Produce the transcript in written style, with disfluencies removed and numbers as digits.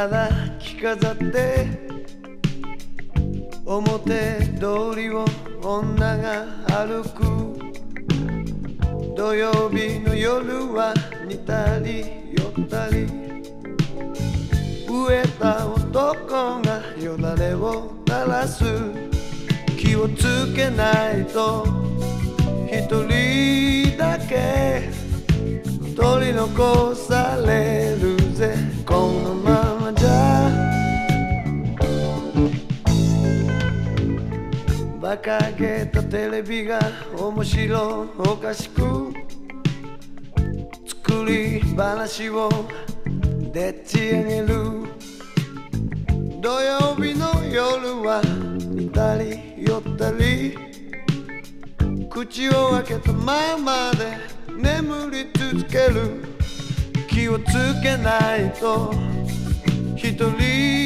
ただ着飾って表通りを女が歩く。土曜日の夜は似たり寄ったり、飢えた男がよだれを垂らす。気をつけないと一人だけ取り残されるぜ。このままじゃ馬鹿げたテレビが面白おかしく作り話をでっち上げる。土曜日の夜は似たり寄ったり、口を開けたままで眠り続ける。気をつけないと一人